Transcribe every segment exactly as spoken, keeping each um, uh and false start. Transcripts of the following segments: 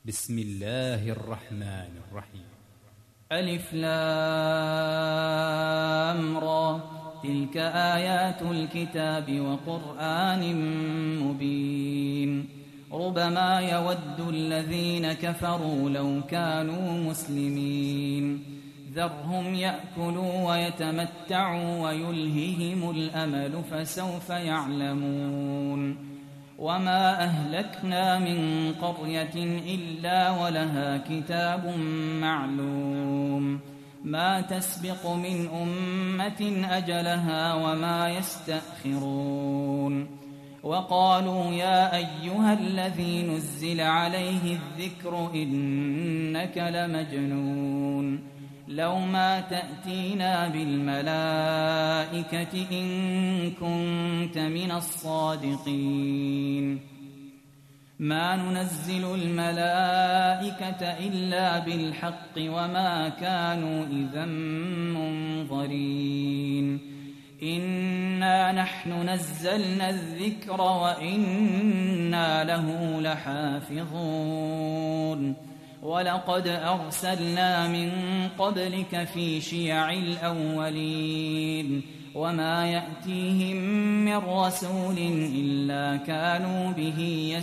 بسم الله الرحمن الرحيم. ألف لام را، تلك آيات الكتاب وقرآن مبين. ربما يود الذين كفروا لو كانوا مسلمين. ذرهم يأكلوا ويتمتعوا ويلههم الأمل فسوف يعلمون. وما أهلكنا من قرية إلا ولها كتاب معلوم، ما تسبق من أمة أجلها وما يستأخرون. وقالوا يا أيها الذي نزل عليه الذكر إنك لمجنون، لو ما تأتينا بالملائكة إن كنت من الصادقين. ما ننزل الملائكة إلا بالحق وما كانوا إذا منظرين. إنا نحن نزلنا الذكر وإنا له لحافظون. ولقد أرسلنا من قبلك في شيع الأولين، وما يأتيهم من رسول إلا كانوا به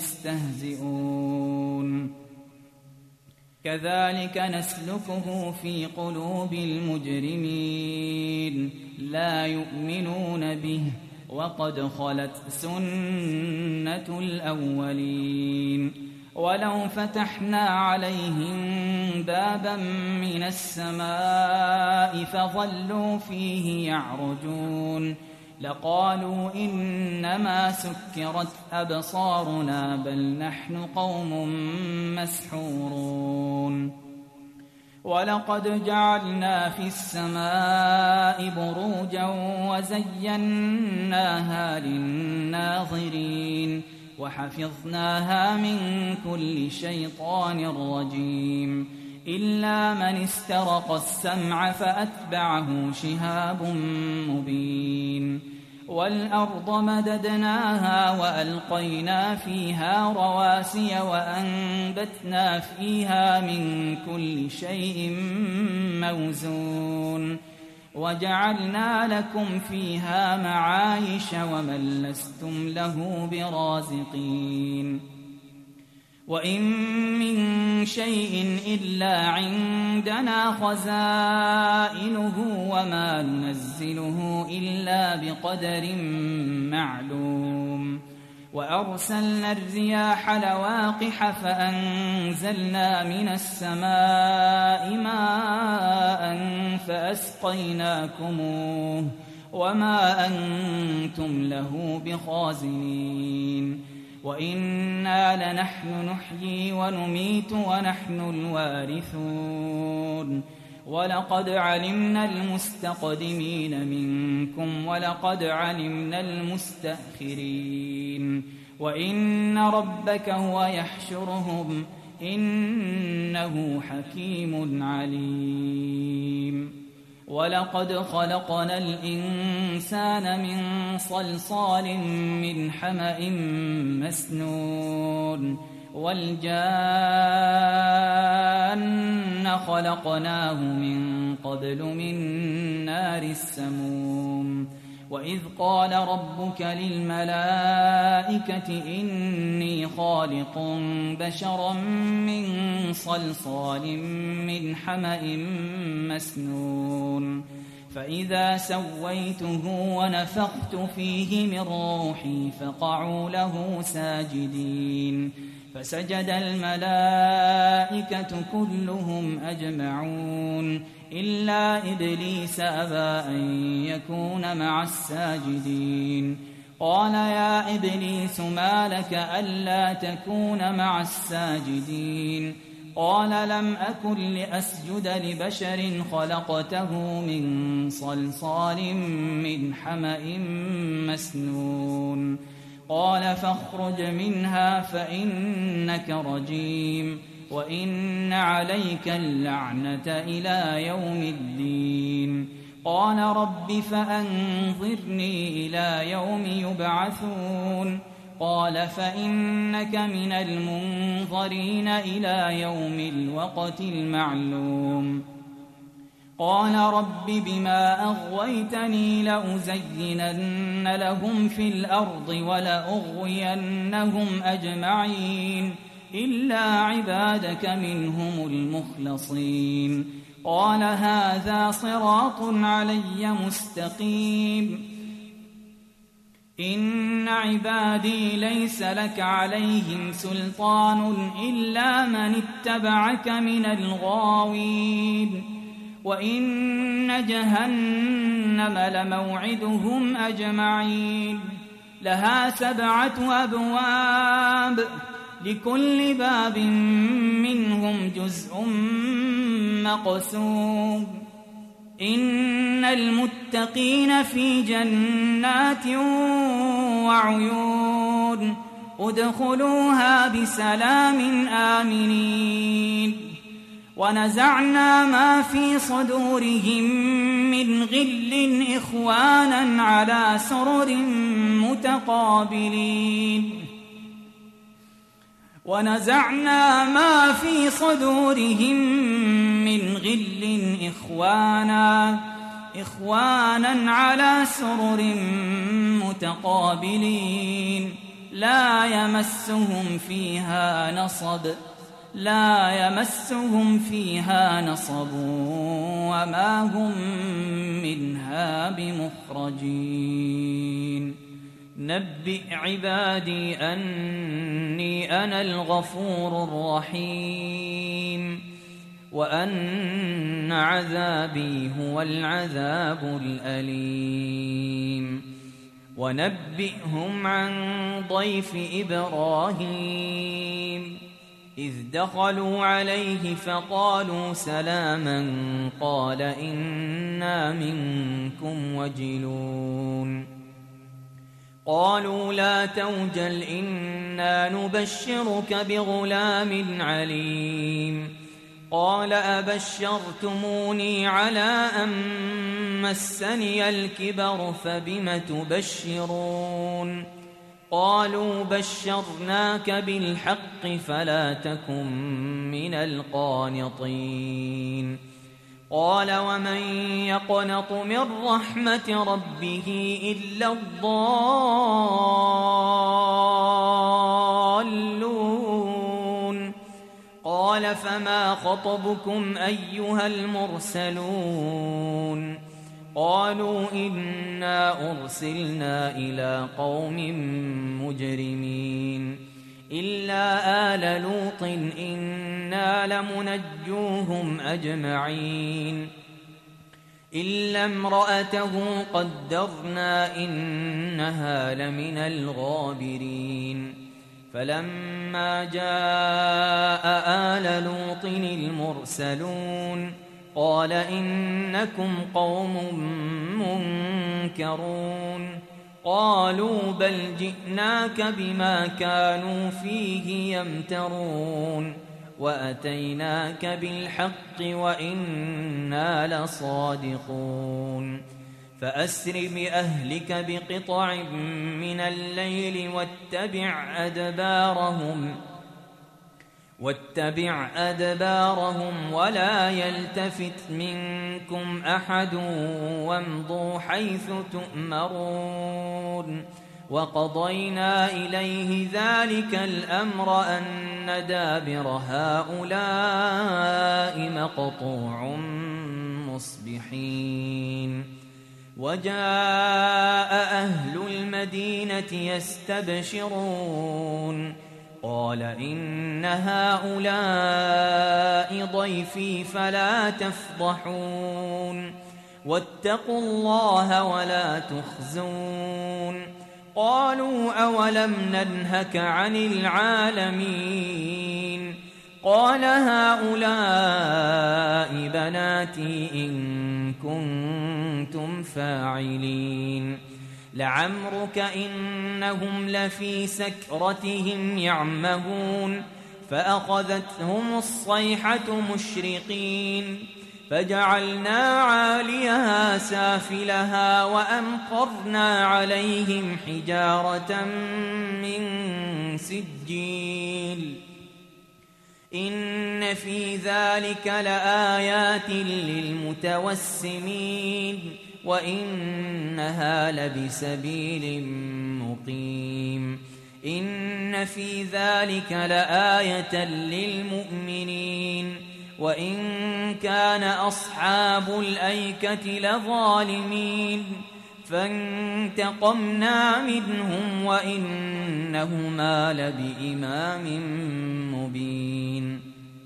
يستهزئون. كذلك نسلكه في قلوب المجرمين، لا يؤمنون به وقد خلت سنة الأولين. ولو فتحنا عليهم بابا من السماء فظلوا فيه يعرجون لقالوا إنما سكرت أبصارنا بل نحن قوم مسحورون. ولقد جعلنا في السماء بروجا وزيناها للناظرين وحفظناها من كل شيطان رجيم إلا من استرق السمع فأتبعه شهاب مبين. والأرض مددناها وألقينا فيها رواسي وأنبتنا فيها من كل شيء موزون وجعلنا لكم فيها معايش ومن لستم له برازقين. وإن من شيء إلا عندنا خزائنه وما ننزله إلا بقدر معلوم. وأرسلنا الرياح لواقح فأنزلنا من السماء ماء فأسقيناكموه وما أنتم له بخازنين. وإنا لنحن نحيي ونميت ونحن الوارثون. ولقد علمنا المستقدمين منكم ولقد علمنا المستأخرين. وإن ربك هو يحشرهم إنه حكيم عليم. ولقد خلقنا الإنسان من صلصال من حمأ مسنون والجان خلقناه من قبل من نار السموم. وإذ قال ربك للملائكة إني خالق بشرا من صلصال من حمأ مسنون فإذا سويته ونفخت فيه من روحي فقعوا له ساجدين فسجد الملائكة كلهم أجمعون إلا إبليس أبى أن يكون مع الساجدين. قال يا إبليس ما لك ألا تكون مع الساجدين؟ قال لم أكن لأسجد لبشر خلقته من صلصال من حمأ مسنون. قال فاخرج منها فإنك رجيم وإن عليك اللعنة إلى يوم الدين. قال رب فأنظرني إلى يوم يبعثون. قال فإنك من المنظرين إلى يوم الوقت المعلوم قال رب بما أغويتني لأزينن لهم في الأرض ولأغوينهم أجمعين إلا عبادك منهم المخلصين قال هذا صراط علي مستقيم إن عبادي ليس لك عليهم سلطان إلا من اتبعك من الغاوين وإن جهنم لموعدهم أجمعين لها سبعة أبواب لكل باب منهم جزء مقسوم إن المتقين في جنات وعيون ادخلوها بسلام آمنين ونزعنا ما في صدورهم من غل إخوانا على سرر متقابلين ونزعنا ما في صدورهم من غل إخوانا إخوانا على سرر متقابلين لا يمسهم فيها نصب لا يمسهم فيها نصب وما هم منها بمخرجين نبئ عبادي أني أنا الغفور الرحيم وأن عذابي هو العذاب الأليم ونبئهم عن ضيف إبراهيم إذ دخلوا عليه فقالوا سلاما قال إنا منكم وجلون قالوا لا توجل إنا نبشرك بغلام عليم قال أبشرتموني على أن مسني الكبر فبم تبشرون قالوا بشرناك بالحق فلا تكن من القانطين قال ومن يقنط من رحمة ربه إلا الضالون قال فما خطبكم أيها المرسلون قالوا إنا أرسلنا إلى قوم مجرمين إلا آل لوط إنا لمنجوهم أجمعين إلا امرأته قدرنا إنها لمن الغابرين فلما جاء آل لوط المرسلون قال إنكم قوم منكرون قالوا بل جئناك بما كانوا فيه يمترون وأتيناك بالحق وإنا لصادقون فأسر بأهلك بقطع من الليل واتبع أدبارهم واتبع أدبارهم ولا يلتفت منكم أحد وامضوا حيث تؤمرون وقضينا إليه ذلك الأمر أن دابر هؤلاء مقطوع مصبحين وجاء أهل المدينة يستبشرون قال إن هؤلاء ضيفي فلا تفضحون واتقوا الله ولا تخزون قالوا أولم ننهك عن العالمين قال هؤلاء بناتي إن كنتم فاعلين لعمرك إنهم لفي سكرتهم يعمهون فأخذتهم الصيحة مشرقين فجعلنا عاليها سافلها وأمطرنا عليهم حجارة من سجيل إن في ذلك لآيات للمتوسمين وإنها لبسبيل مقيم إن في ذلك لآية للمؤمنين وإن كان أصحاب الأيكة لظالمين فانتقمنا منهم وإنهما لبإمام مبين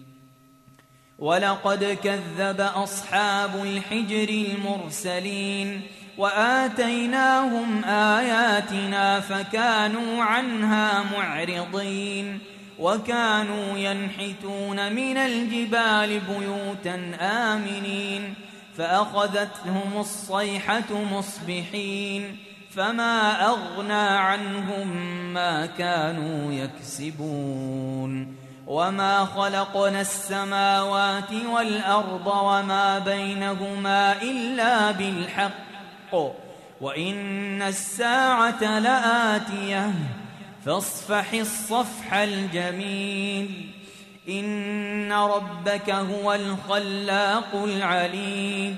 ولقد كذب أصحاب الحجر المرسلين وآتيناهم آياتنا فكانوا عنها معرضين وكانوا ينحتون من الجبال بيوتا آمنين فأخذتهم الصيحة مصبحين فما أغنى عنهم ما كانوا يكسبون وما خلقنا السماوات والأرض وما بينهما إلا بالحق وإن الساعة لآتية فاصفح الصفح الجميل إن ربك هو الخلاق العليم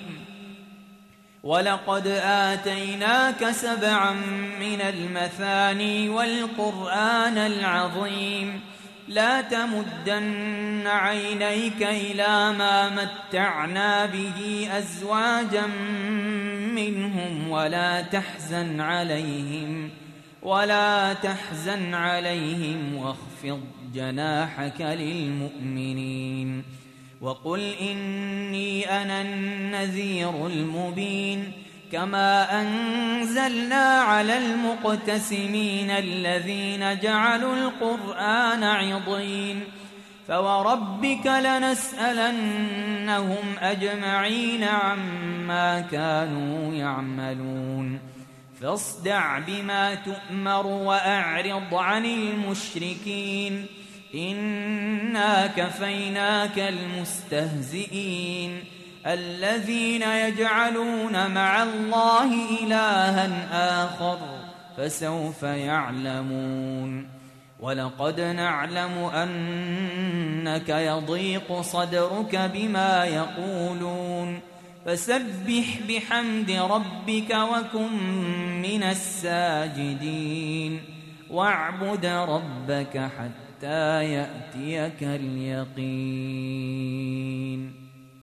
ولقد آتيناك سبعا من المثاني والقرآن العظيم لا تمدن عينيك إلى ما متعنا به أزواجا منهم ولا تحزن عليهم ولا تحزن عليهم واخفض جناحك للمؤمنين وقل إني أنا النذير المبين كما أنزلنا على المقتسمين الذين جعلوا القرآن عضين فوربك لنسألنهم أجمعين عما كانوا يعملون فاصدع بما تؤمر وأعرض عن المشركين إنا كفيناك المستهزئين الذين يجعلون مع الله إلها آخر فسوف يعلمون ولقد نعلم أنك يضيق صدرك بما يقولون فسبح بحمد ربك وكن من الساجدين واعبد ربك حتى يأتيك اليقين